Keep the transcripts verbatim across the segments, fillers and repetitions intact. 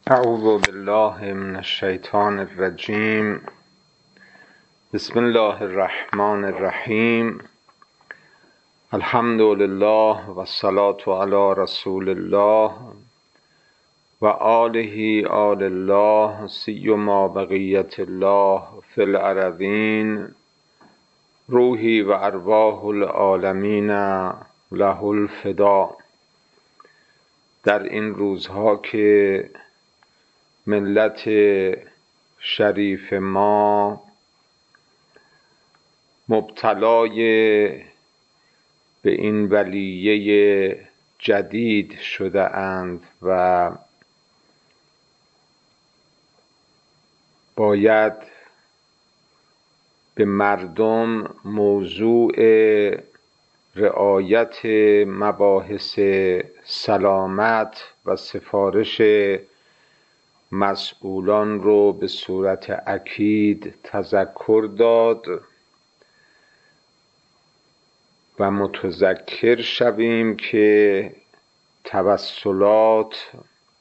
اعوذ بالله من الشیطان الرجیم. بسم الله الرحمن الرحیم. الحمد لله و الصلاة علی رسول الله و آله آل الله سیما بقیت الله فی الارضین. روحی و ارواح العالمین له الفدا. در این روزها که ملت شریف ما مبتلای به این بلیه جدید شده اند و باید به مردم موضوع رعایت مباحث سلامت و سفارش مسئولان رو به صورت اکید تذکر داد و متذکر شویم که توسلات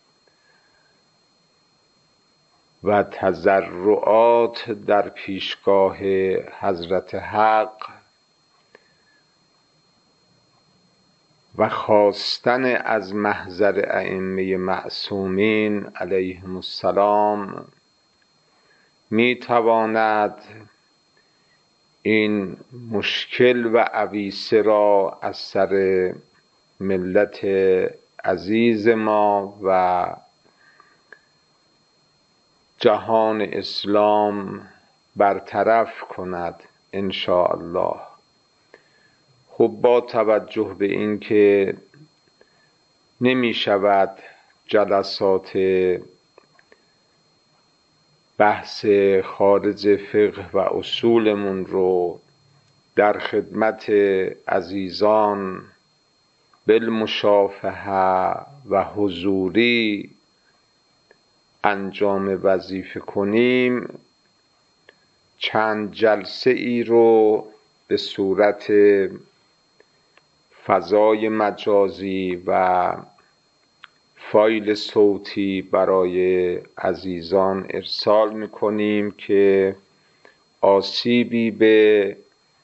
و تضرعات در پیشگاه حضرت حق و خواستن از محضر ائمه معصومین علیهم السلام می تواند این مشکل و عویصه را از سر ملت عزیز ما و جهان اسلام برطرف کند ان شاء الله. خب با توجه به این که نمی شود جلسات بحث خارج فقه و اصولمون رو در خدمت عزیزان بالمشافهه و حضوری انجام وظیفه کنیم، چند جلسه ای رو به صورت فضای مجازی و فایل صوتی برای عزیزان ارسال میکنیم که آسیبی به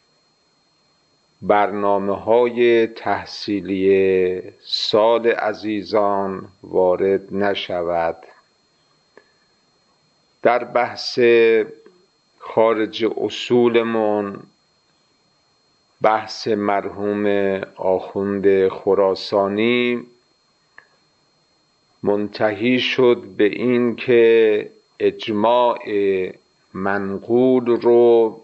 برنامه های تحصیلی سال عزیزان وارد نشود. در بحث خارج اصولمون بحث مرحوم آخوند خراسانی منتهی شد به این که اجماع منقول رو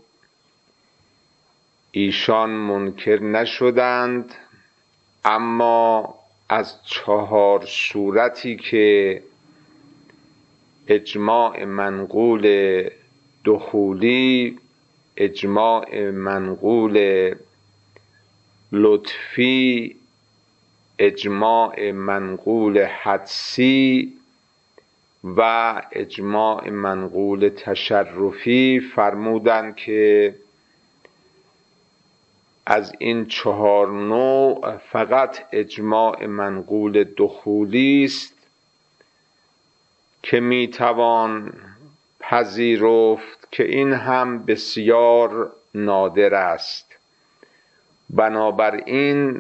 ایشان منکر نشدند، اما از چهار صورتی که اجماع منقول دخولی، اجماع منقول لطفی، اجماع منقول حدسی و اجماع منقول تشرفی فرمودند که از این چهار نوع فقط اجماع منقول دخولی است که میتوان پذیرفت که این هم بسیار نادر است. بنابراین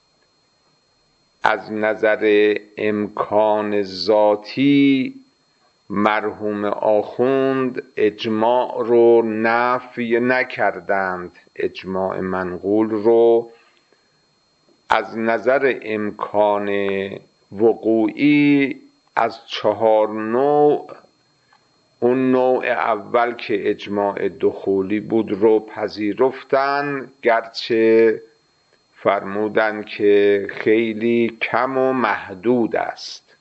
از نظر امکان ذاتی مرحوم آخوند اجماع رو نفی نکردند، اجماع منقول رو از نظر امکان وقوعی از چهار نوع اون نوع اول که اجماع دخولی بود رو پذیرفتن، گرچه فرمودن که خیلی کم و محدود است.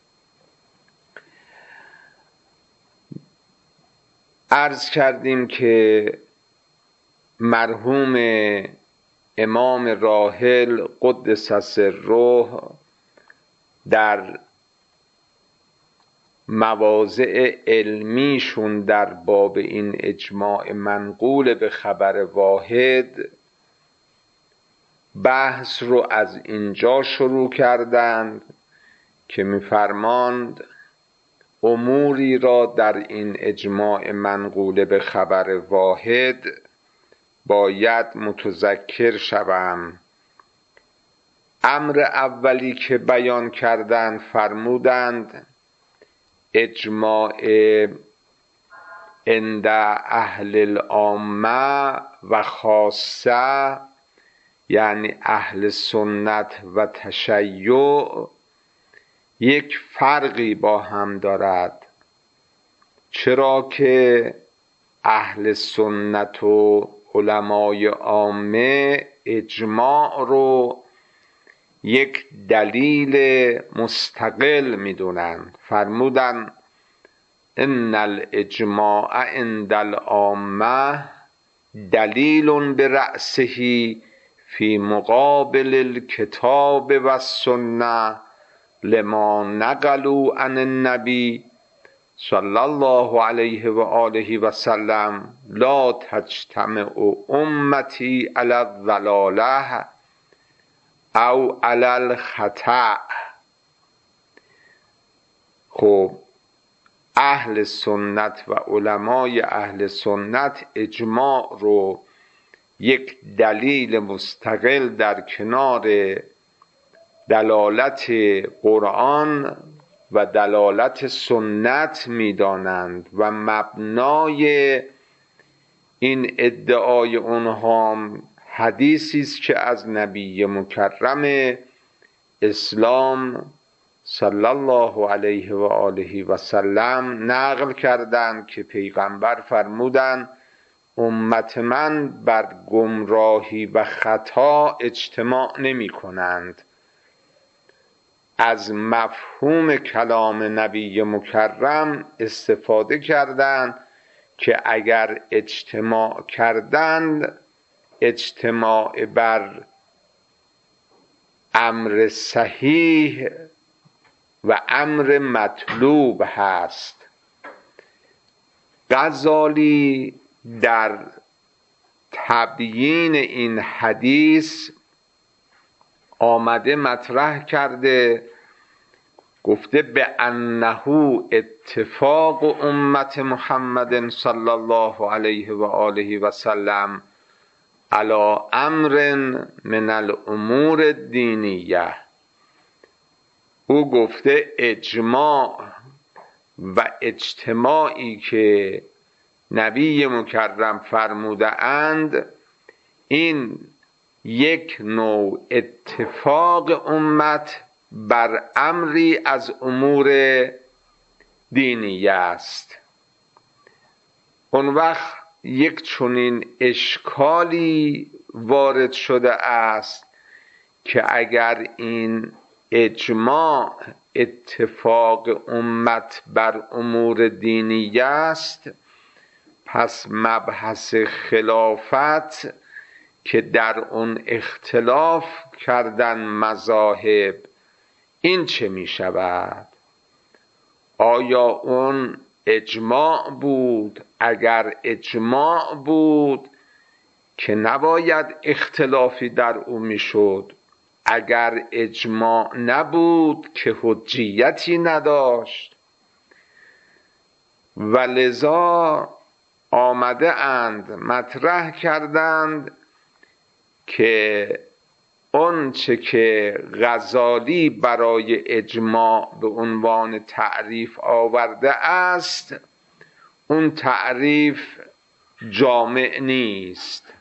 عرض کردیم که مرحوم امام راحل قدس سره در مواضع علمیشون در باب این اجماع منقول به خبر واحد بحث رو از اینجا شروع کردند که می‌فرماند اموری را در این اجماع منقول به خبر واحد باید متذکر شوم. امر اولی که بیان کردند فرمودند اجماع عند اهل العامه و خاصه، یعنی اهل سنت و تشیع، یک فرقی با هم دارد. چرا که اهل سنت و علمای عامه اجماع رو یک دلیل مستقل میدونند. فرمودن ان الاجماع عند العامه دلیل برأسه فی مقابل الکتاب و السنه لما نقلوا عن النبی صلی الله علیه و آله و سلم لا تجتمع امتی علی الضلاله او علی الخطأ. خب اهل سنت و علمای اهل سنت اجماع رو یک دلیل مستقل در کنار دلالت قرآن و دلالت سنت می‌دانند و مبنای این ادعای اونها حدیثی است که از نبی مکرم اسلام صلی الله علیه و آله و سلم نقل کردند که پیغمبر فرمودند امت من بر گمراهی و خطا اجتماع نمی کنند. از مفهوم کلام نبی مکرم استفاده کردند که اگر اجتماع کردند اجتماع بر امر صحیح و امر مطلوب هست. غزالی در تبیین این حدیث آمده مطرح کرده، گفته به انه اتفاق امت محمد صلی الله علیه و آله و سلم علی امر من الامور الدینیه. او گفته اجماع و اجتماعی که نبی مکرم فرموده اند این یک نوع اتفاق امت بر امری از امور دینیه است. اون وقت یک چنین اشکالی وارد شده است که اگر این اجماع اتفاق امت بر امور دینیه است، پس مبحث خلافت که در اون اختلاف کردن مذاهب این چه می شود؟ آیا اون اجماع بود؟ اگر اجماع بود که نباید اختلافی در او می شد. اگر اجماع نبود که حجیتی نداشت. و لذا آمده اند مطرح کردند که اون چه که غزالی برای اجماع به عنوان تعریف آورده است اون تعریف جامع نیست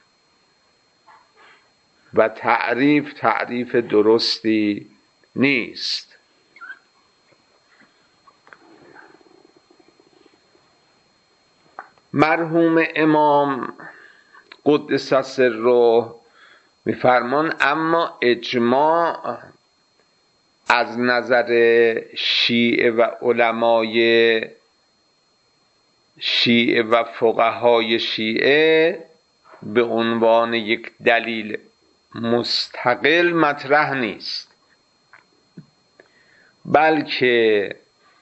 و تعریف تعریف درستی نیست. مرحوم امام قدس سره میفرمان اما اجماع از نظر شیعه و علمای شیعه و فقهای شیعه به عنوان یک دلیل مستقل مطرح نیست، بلکه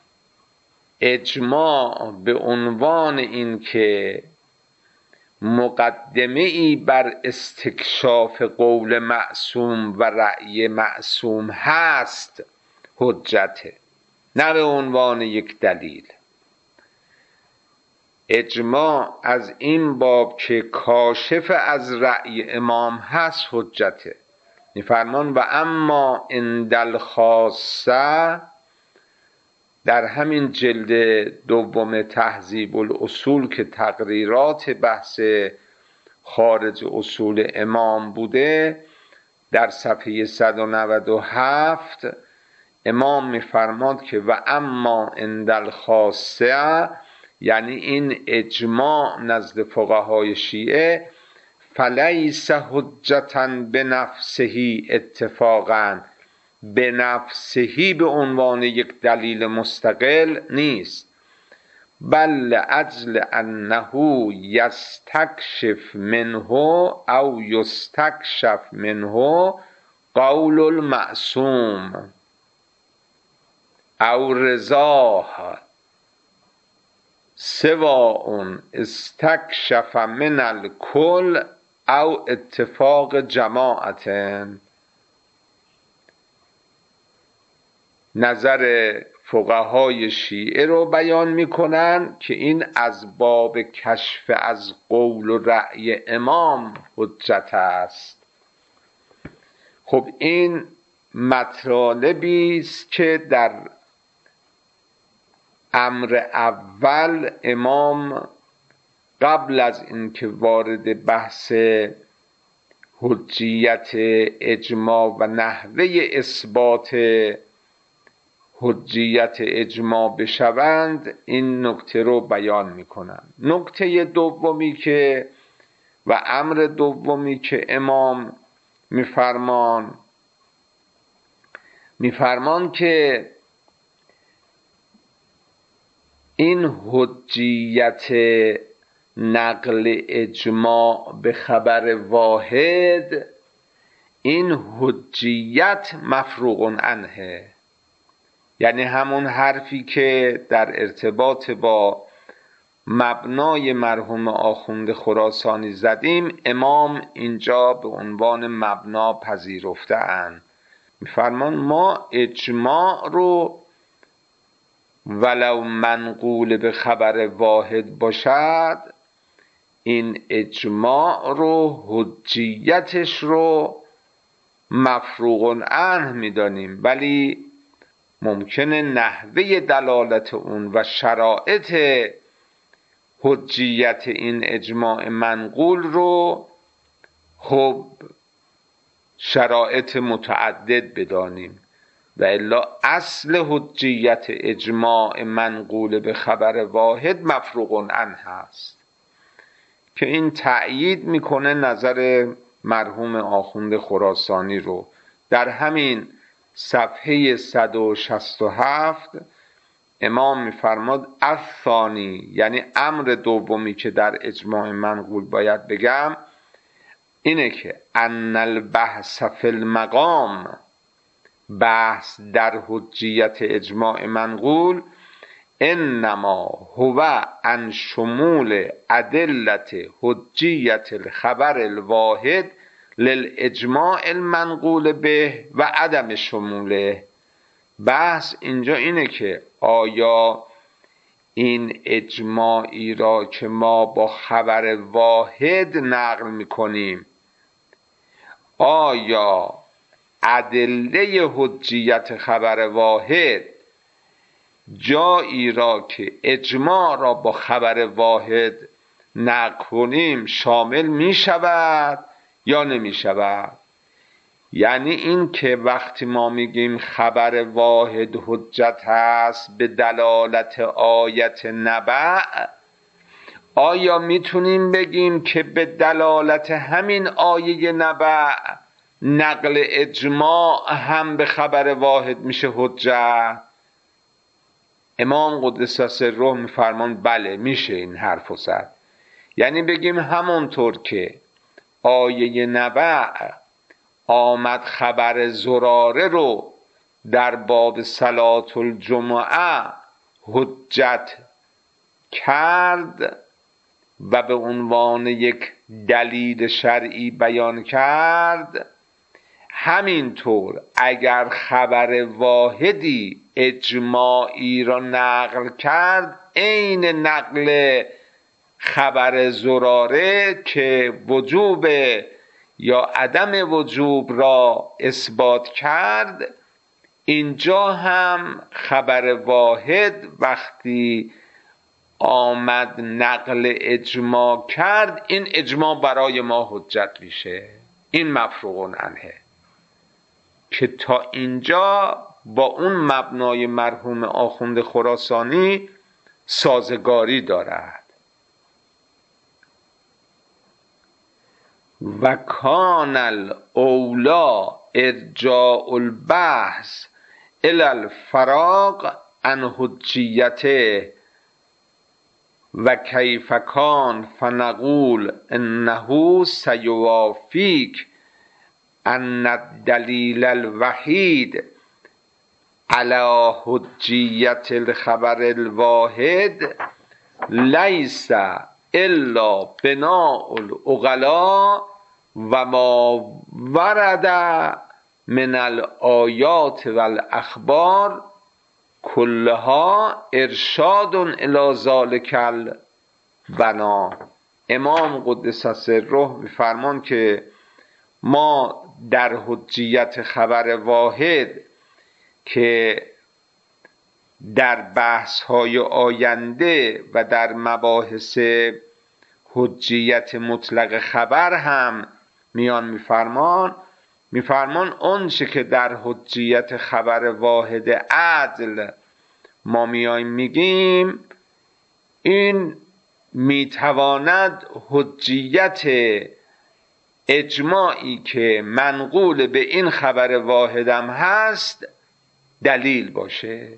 اجماع به عنوان این که مقدمه ای بر استکشاف قول معصوم و رأی معصوم هست حجته، نه به عنوان یک دلیل. اجماع از این باب که کاشف از رأی امام هست حجته. میفرمان و اما عند الخاصه، در همین جلد دوم تهذیب الاصول که تقریرات بحث خارج اصول امام بوده، در صفحه صد و نود و هفت امام میفرماد که و اما عند الخاصه، یعنی این اجماع نزد فقهای شیعه، فلیس حجتا بنفسه اتفاقا، به نفسهی به عنوان یک دلیل مستقل نیست، بل اجل انه یستکشف منه او یستکشف منه قول المعصوم او رضاه سواء استکشف من الکل او اتفاق جماعت. نظر فقهای شیعه رو بیان میکنن که این از باب کشف از قول و رأی امام حجت است. خب این مطالبی است که در امر اول امام قبل از اینکه وارد بحث حجیت اجماع و نحوه اثبات حجیت اجماع بشوند این نکته رو بیان میکنند. نکته دومی که و امر دومی که امام میفرمان میفرمان که این حجیت نقل اجماع به خبر واحد، این حجیت مفروغ عنه، یعنی همون حرفی که در ارتباط با مبنای مرحوم آخوند خراسانی زدیم، امام اینجا به عنوان مبنا پذیرفته اند. میفرمان ما اجماع رو ولو منقول به خبر واحد باشد، این اجماع رو حجیتش رو مفروغ عنه میدانیم، ولی ممکنه نحوه دلالت اون و شرایط حجیت این اجماع منقول رو خب شرایط متعدد بدانیم، و الا اصل حجیت اجماع منقول به خبر واحد مفروغ عنه هست، که این تأیید میکنه نظر مرحوم آخوند خراسانی رو. در همین صفحه صد و شصت و هفت امام میفرماد الثانی، یعنی امر دومی که در اجماع منقول باید بگم اینه که ان البحث فی المقام، بحث در حجیت اجماع منقول، انما هو عن شمول ادلت حجیت الخبر الواحد للاجماع المنقول به و عدم شموله. بحث اینجا اینه که آیا این اجماعی را که ما با خبر واحد نقل میکنیم، آیا ادله حجیت خبر واحد جایی را که اجماع را با خبر واحد نقل کنیم شامل می شود یا نمی شود؟ یعنی این که وقتی ما میگیم خبر واحد حجت هست به دلالت آیت نبع، آیا میتونیم بگیم که به دلالت همین آیه نبع نقل اجماع هم به خبر واحد میشه حجت؟ امام قدس سره میفرمان بله میشه این حرف زد. یعنی بگیم همونطور که آیه نبع آمد خبر زراره رو در باب صلاة الجمعه حجت کرد و به عنوان یک دلیل شرعی بیان کرد، همینطور اگر خبر واحدی اجماعی را نقل کرد، عین نقل خبر زراره که وجوب یا عدم وجوب را اثبات کرد، اینجا هم خبر واحد وقتی آمد نقل اجماع کرد، این اجماع برای ما حجت میشه. این مفروغ عنه که تا اینجا با اون مبنای مرحوم آخوند خراسانی سازگاری دارد. و کان الاولا ارجاع البحث الی الفراغ عن حجیته و کیف کان فنقول انه سیوافیک ان الدلیل الوحید علی حجیت الخبر الواحد لیس الا بناء العقلاء و ما ورد من الآیات و الاخبار کلها ارشاد الی ذلک البنا. امام قدس سره میفرمان که ما در حجیت خبر واحد که در بحث های آینده و در مباحث حجیت مطلق خبر هم میان میفرمان میفرمان اونچه که در حجیت خبر واحد عدل ما میایم میگیم، این میتواند حجیت اجماعی که منقول به این خبر واحدم هست دلیل باشه.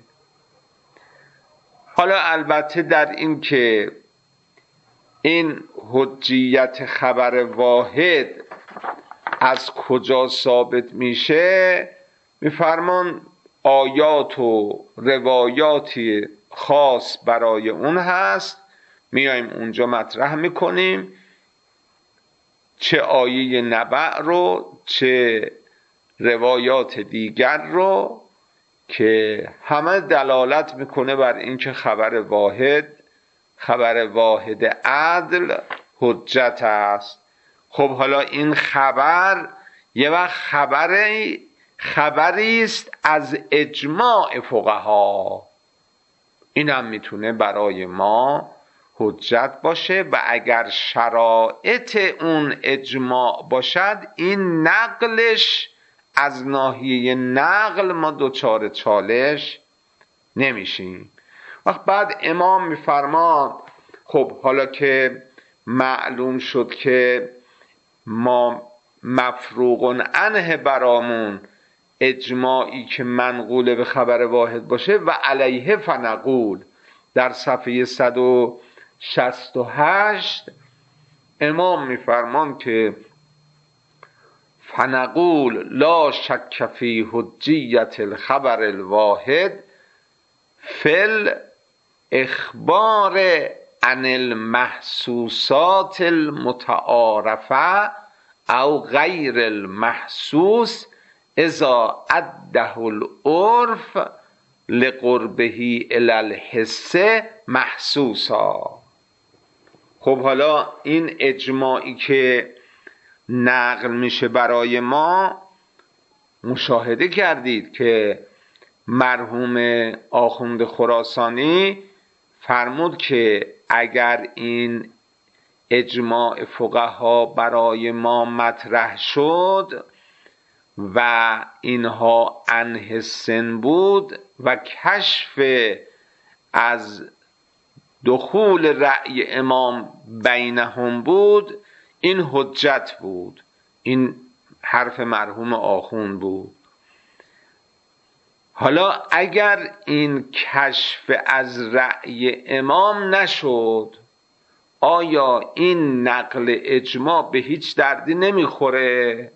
حالا البته در این که این حجیت خبر واحد از کجا ثابت میشه، میفرمان آیات و روایاتی خاص برای اون هست، میایم اونجا مطرح میکنیم، چه آیه نبع رو چه روایات دیگر رو، که همه دلالت میکنه بر اینکه خبر واحد خبر واحد عدل حجت است. خب حالا این خبر یه وقت خبری خبری است از اجماع فقها، این هم میتونه برای ما حجت باشه و اگر شرایط اون اجماع باشد، این نقلش از ناحیه نقل ما دوچار چالش نمیشیم. وقت بعد امام میفرمان خب حالا که معلوم شد که ما مفروغ عنه برامون اجماعی که منقول به خبر واحد باشه، و علیه فنقول در صفحه صد و شصت و هشت امام میفرمان که فنقول لا شک فی حجیت الخبر الواحد فل اخبار عن المحسوسات المتعارفه او غیر المحسوس اذا عده العرف لقربه الی الحس محسوسا. خب حالا این اجماعی که نقل میشه برای ما، مشاهده کردید که مرحوم آخوند خراسانی فرمود که اگر این اجماع فقها برای ما مطرح شد و اینها عنه سن بود و کشف از دخول رأی امام بینهم بود، این حجت بود. این حرف مرحوم آخوند بود. حالا اگر این کشف از رأی امام نشد، آیا این نقل اجماع به هیچ دردی نمیخوره؟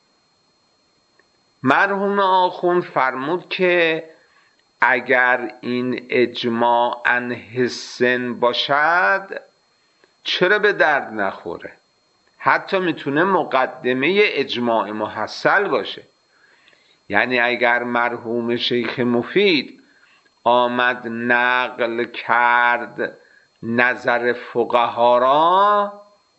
مرحوم آخوند فرمود که اگر این اجماع عنه سن باشد چرا به درد نخوره؟ حتی میتونه مقدمه اجماع محصل باشه. یعنی اگر مرحوم شیخ مفید آمد نقل کرد نظر فقها را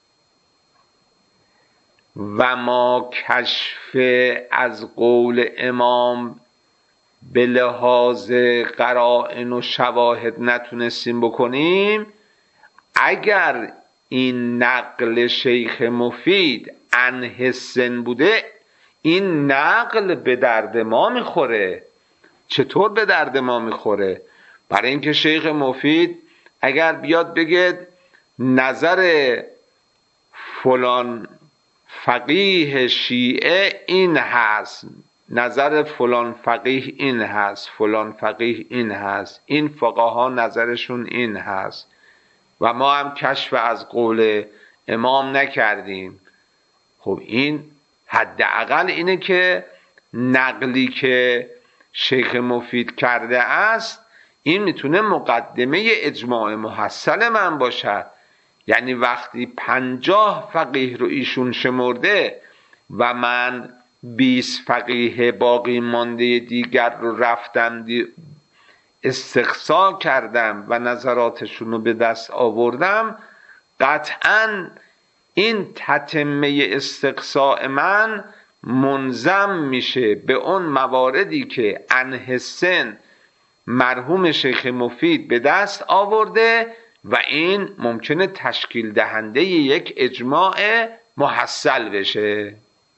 و ما کشف از قول امام به لحاظ قرائن و شواهد نتونستیم بکنیم، اگر این نقل شیخ مفید عن حسن بوده، این نقل به درد ما میخوره. چطور به درد ما میخوره؟ برای اینکه شیخ مفید اگر بیاد بگه نظر فلان فقیه شیعه این هست، نظر فلان فقیه این هست، فلان فقیه این هست، این فقها نظرشون این هست و ما هم کشف از قول امام نکردیم، خب این حداقل اینه که نقلی که شیخ مفید کرده است این میتونه مقدمه اجماع محصل من باشد. یعنی وقتی پنجاه فقیه رو ایشون شمرده و من بیست فقیه باقی مانده دیگر رو رفتم استقصا کردم و نظراتشون رو به دست آوردم، قطعاً این تتمه استقصاء من منضم میشه به اون مواردی که عن حسن مرحوم شیخ مفید به دست آورده و این ممکنه تشکیل دهنده یک اجماع محصل بشه.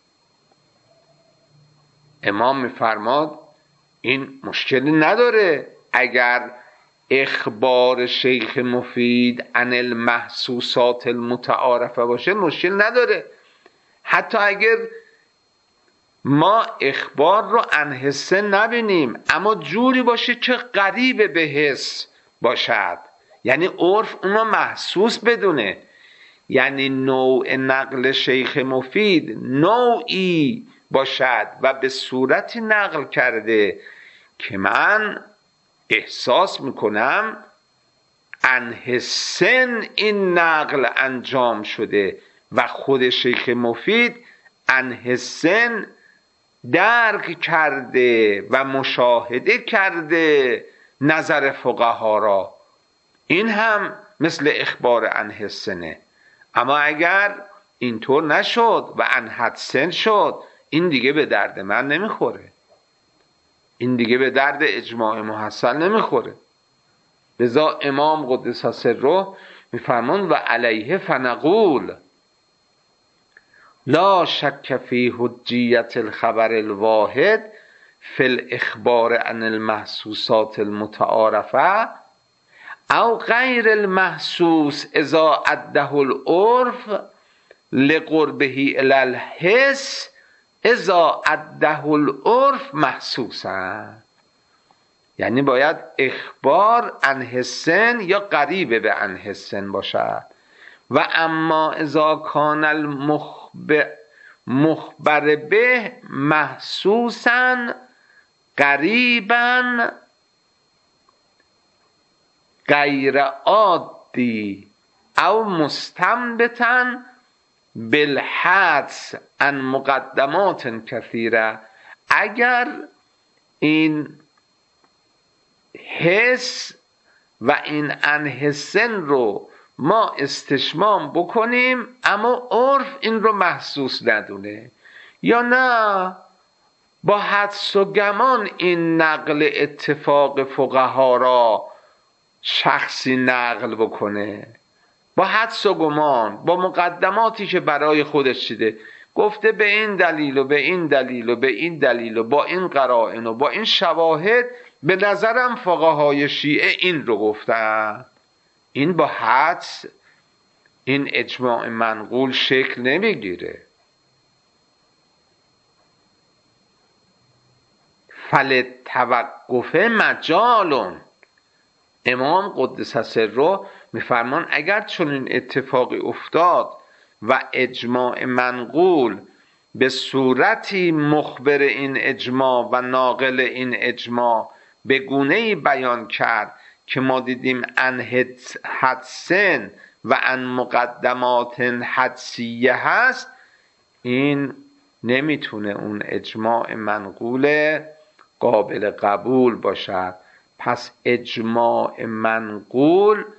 امام میفرماد این مشکلی نداره اگر اخبار شیخ مفید عن المحسوسات المتعارفه باشه، مشکل نداره. حتی اگر ما اخبار رو عن حسه نبینیم اما جوری باشه که قریب به حس باشد، یعنی عرف اونو محسوس بدونه، یعنی نوع نقل شیخ مفید نوعی باشد و به صورتی نقل کرده که من احساس میکنم عن حسن این نقل انجام شده و خود شیخ مفید عن حسن درک کرده و مشاهده کرده نظر فقها را. این هم مثل اخبار عن حسنه. اما اگر اینطور نشد و عن حدسن شد، این دیگه به درد من نمیخوره، این دیگه به درد اجماع محصل نمیخوره. لذا امام قدس سره میفرمون و علیه فنقول لا شک فی حجیت الخبر الواحد فی الاخبار عن المحسوسات المتعارفه او غیر المحسوس اذا عده العرف لقربه الی الحس اذا عده العرف محسوسا. یعنی باید اخبار عن حسن یا قریب به عن حسن باشد. و اما اذا کان المخبر مخبر به محسوسا قریبا غیر عادی او مستنبتا بالحدس عن مقدمات کثیره، اگر این حس و این عن حسن رو ما استشمام بکنیم اما عرف این رو محسوس ندونه، یا نه با حدس و گمان این نقل اتفاق فقها را شخصی نقل بکنه، با حدس و گمان، با مقدماتی که برای خودش چیده، گفته به این دلیل و به این دلیل و به این دلیل و با این قرائن و با این شواهد به نظرم فقهای شیعه این رو گفتن. این با حدس این اجماع منقول شکل نمیگیره. فلتوقف مجالون. امام قدس سره میفرمان اگر چنین اتفاقی افتاد و اجماع منقول به صورتی مخبر این اجماع و ناقل این اجماع به گونه‌ای بیان کرد که ما دیدیم عن حدسن و عن مقدمات حدسیه هست، این نمیتونه اون اجماع منقول قابل قبول باشد. پس اجماع منقول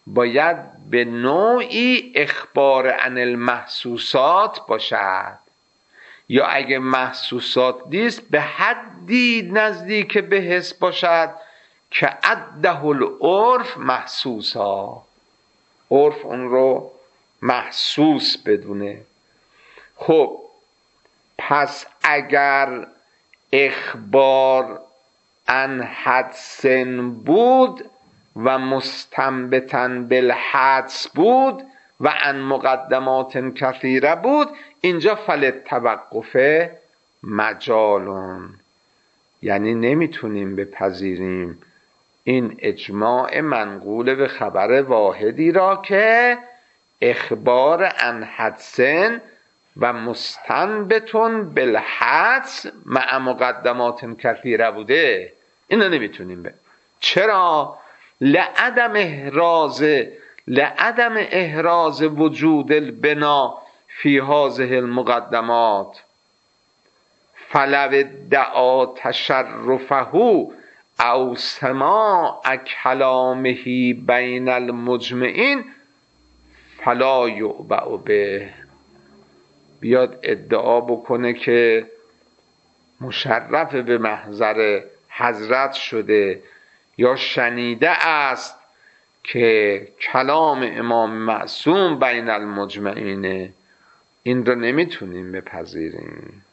باید به نوعی اخبار عن المحسوسات باشد، یا اگه محسوسات نیست به حدی نزدیک به حس باشد که عده العرف محسوسا، عرف اون رو محسوس بدونه. خب پس اگر اخبار عن حدس بود و مستنبطا بالحدس بود و عن مقدمات کثیره بود، اینجا فللتوقف مجالون، یعنی نمیتونیم بپذیریم این اجماع منقول به خبر واحدی را که اخبار عن حدسن و مستنبتون بالحدس مع مقدمات کثیره بوده. اینو نمیتونیم به چرا؟ لعدم احراز لعدم احراز وجود البنا فی هذه المقدمات، فلو ادعا تشرفه او سماع کلامه بین المجمعین فلا یعبأ به. بیاد ادعا بکنه که مشرف به محضر حضرت شده یا شنیده است که کلام امام معصوم بین المجمعینه، این رو نمیتونیم بپذیریم،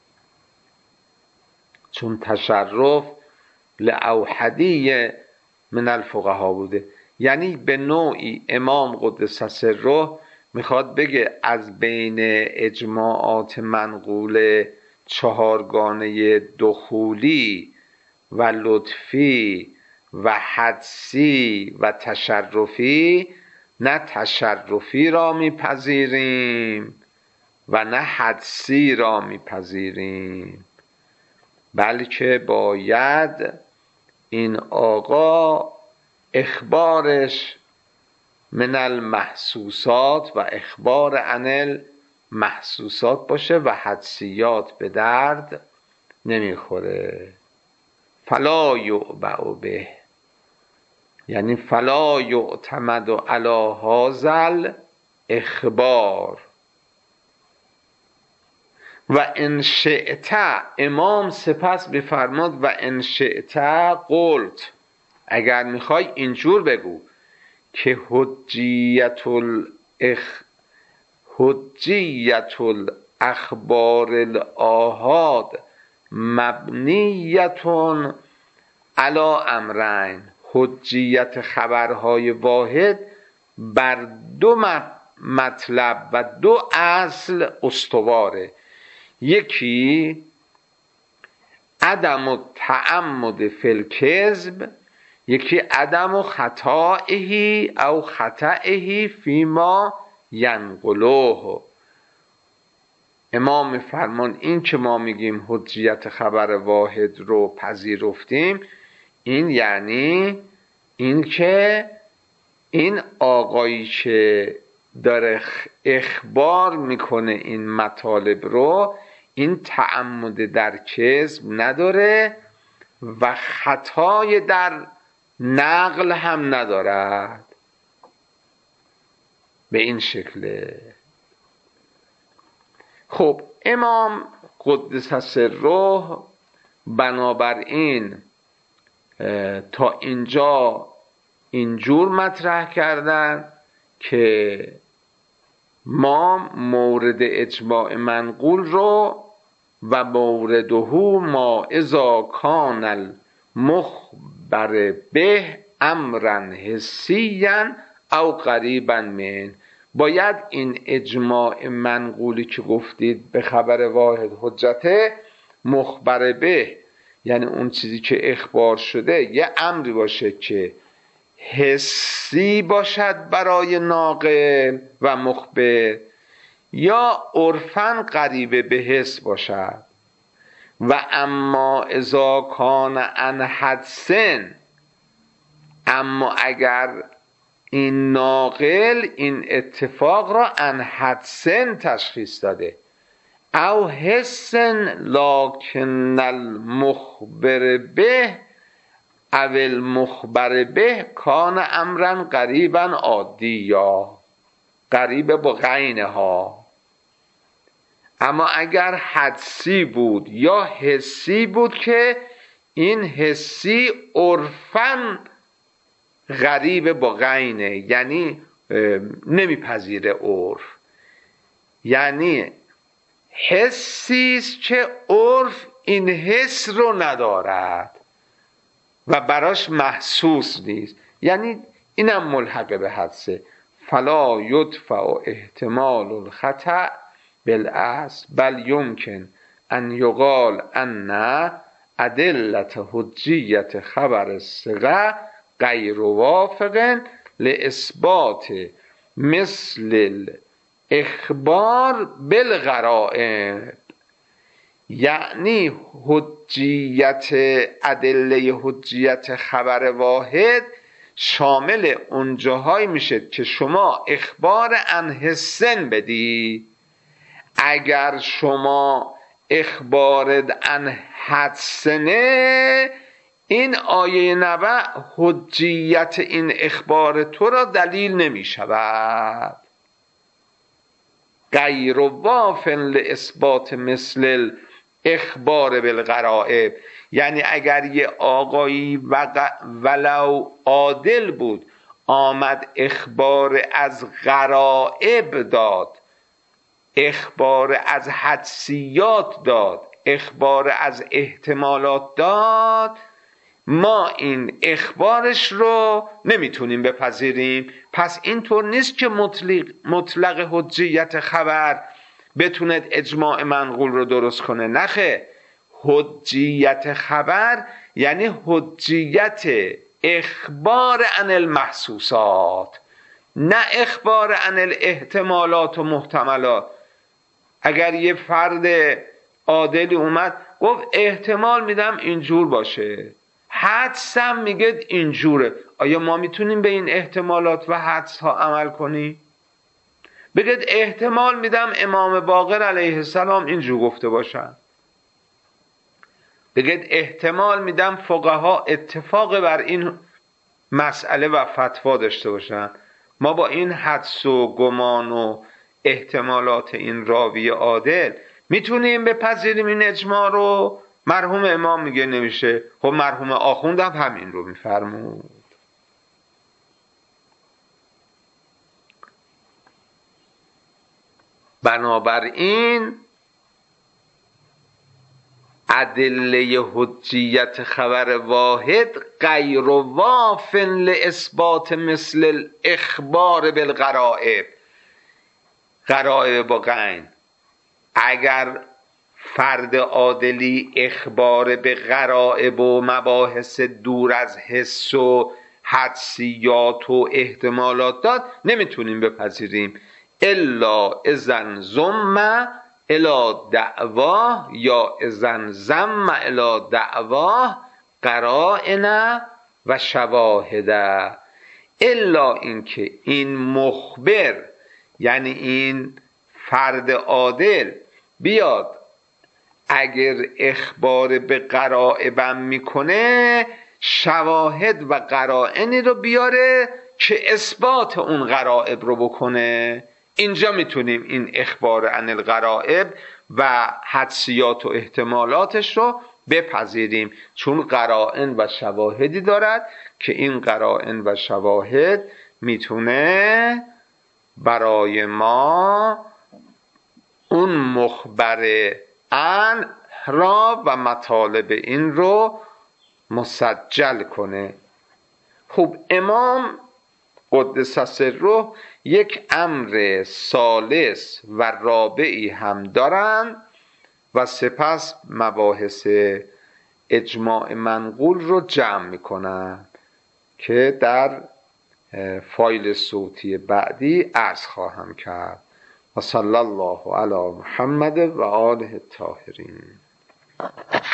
چون تشرف لأوحدی من الفقها بوده. یعنی به نوعی امام قدس سره میخواد بگه از بین اجماعات منقول چهارگانه دخولی و لطفی و حدسی و تشرفی، نه تشرفی را میپذیریم و نه حدسی را میپذیریم، بلکه باید این آقا اخبارش من المحسوسات و اخبار عن المحسوسات باشه و حدسیات به درد نمیخوره. فلا یعبأ به، یعنی فلا یعتمد علی هذا الاخبار. و ان شئت، امام سپس بفرماد و ان شئت قلت، اگر میخوای اینجور بگو که حجیت الاخ حجیت الاخبار الآحاد مبنیتون علی امرین، حجیت خبرهای واحد بر دو مطلب و دو اصل استواره. یکی عدم التعمد فی الکذب، یکی عدم خطائه او خطائه فیما ینقلوه. امام فرمان این که ما میگیم حجیت خبر واحد رو پذیرفتیم، این یعنی این که این آقایی که داره اخبار میکنه این مطالب رو، این تعمد در کذب نداره و خطای در نقل هم ندارد. به این شکله. خب امام قدس سره بنابراین تا اینجا اینجور مطرح کردن که ما مورد اجماع منقول رو و مورده ما اذا کان المخبر به امرا حسیا او قریبا من، باید این اجماع منقولی که گفتید به خبر واحد حجته، مخبر به یعنی اون چیزی که اخبار شده یه امری باشه که حسی باشد برای ناقل و مخبر، یا عرفاً قریب به حس باشد. و اما اذا کان عن حدسن، اما اگر این ناقل این اتفاق را عن حدسن تشخیص داده او حسن لکن المخبر به اول مخبر به کان امرا قریبا عادی، یا قریب با غینه ها. اما اگر حدسی بود یا حسی بود که این حسی عرفاً غریب با غینه، یعنی نمیپذیره عرف، یعنی حسی است که عرف این حس رو ندارد و براش محسوس نیست، یعنی اینم ملحق به حدسه. فلا یدفع احتمال الخطأ بالاصل بل یمکن ان یقال ان ادلت حجیت خبر الثقه غیر وافق لاثبات مثل الاخبار بالغرائب. یعنی حجیت ادله حجیت خبر واحد شامل اون جاهایی میشه که شما اخبار عن حسن بدی. اگر شما اخبار عن حدسنه، این آیه نبع حجیت این اخبار تو را دلیل نمی شود. غیر وافن لاثبات مثل اخبار بالغرائب، یعنی اگر یه آقایی ولو عادل بود آمد اخبار از غرائب داد، اخبار از حدسیات داد، اخبار از احتمالات داد، ما این اخبارش رو نمیتونیم بپذیریم. پس اینطور نیست که مطلق, مطلق حجیت خبر بتوند اجماع منقول رو درست کنه. نخه، حجیت خبر یعنی حجیت اخبار عن المحسوسات، نه اخبار عن الاحتمالات و محتملات. اگر یه فرد عادلی اومد گفت احتمال میدم اینجور باشه، حدسم میگه اینجوره، آیا ما میتونیم به این احتمالات و حدس ها عمل کنیم؟ بگید احتمال میدم امام باقر علیه السلام اینجور گفته باشن، بگید احتمال میدم فقها اتفاق بر این مسئله و فتوا داشته باشن. ما با این حدس و گمان و احتمالات این راوی عادل میتونیم بپذیریم این اجماع رو؟ مرحوم امام میگه نمیشه. خب مرحوم آخوند هم همین رو میفرمود. بنابراین ادله حجیت خبر واحد غیر وافن لاثبات مثل الاخبار بالغرائب، غرائب با غین. اگر فرد عادلی اخبار به غرائب و مباحث دور از حس و حدسیات و احتمالات داد، نمیتونیم بپذیریم الا اذن زم الی دعواه یا اذن زم الی دعواه قرائن و شواهد، الا اینکه این مخبر یعنی این فرد عادل بیاد اگر اخبار به غرائبم میکنه شواهد و قرائنی رو بیاره که اثبات اون غرائب رو بکنه. اینجا میتونیم این اخبار عن الغرائب و حدسیات و احتمالاتش رو بپذیریم، چون قرائن و شواهدی دارد که این قرائن و شواهد میتونه برای ما اون مخبر عن را و مطالب این رو مسجل کنه. خب امام قدس سره یک امر ثالث و رابعی هم دارن و سپس مباحث اجماع منقول رو جمع میکنن که در فایل صوتی بعدی عرض خواهم کرد. و صلی الله علی محمد و آله الطاهرین.